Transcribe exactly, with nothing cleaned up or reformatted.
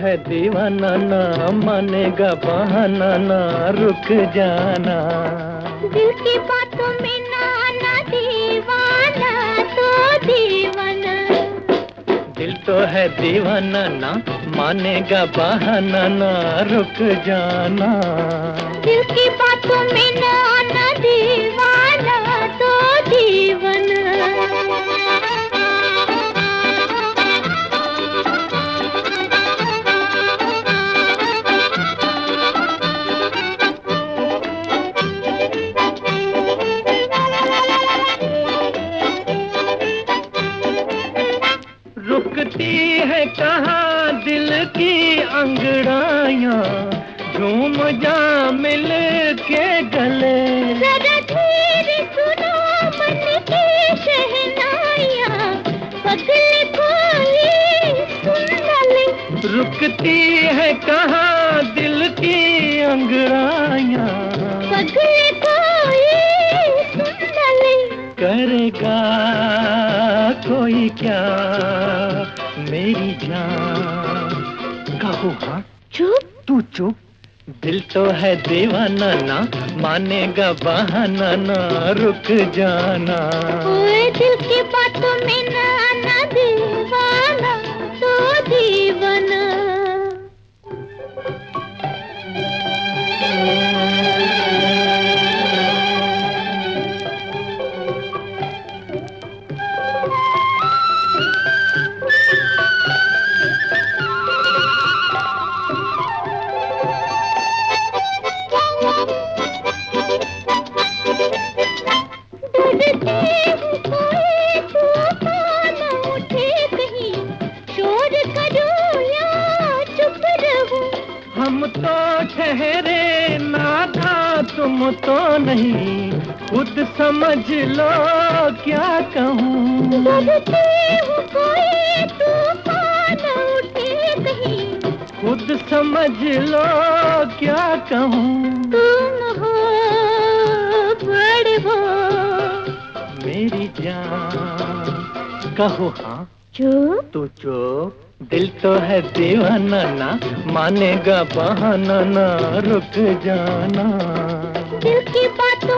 है दीवाना ना मानेगा बहाना ना रुक जाना। दिल की बातों में ना आना दीवाना तो दीवाना। दिल तो है दीवाना ना मानेगा बहाना ना रुक जाना। दिल की बातों में ना आना दीवाना तो दीवाना। रुकती है कहाँ दिल की अंगड़ाइयाँ, झूम जा मिल के गले। जरा धीरे सुनो मन की शहनाइयाँ, पगले कोई सुन ले। रुकती है कहाँ दिल की अंगड़ाइयाँ, पगले कोई सुन ले। करेगा कोई क्या मेरी जान, कहो हाँ। चुप तू चुप। दिल तो है दीवाना ना मानेगा बहाना ना रुक जाना। ओए दिल की बातों में ना आना दीवाना तो दीवाना। हम तो ठहरे नाथा तुम तो नहीं, खुद समझ लो क्या कहूँ। कोई तूफान उठे कहीं, खुद समझ लो क्या कहूँ। तुम हो बड़े हो मेरी जान, कहो हाँ। चुप तू चुप। दिल तो है दीवाना ना मानेगा बहाना ना रुक जाना। दिल की बातों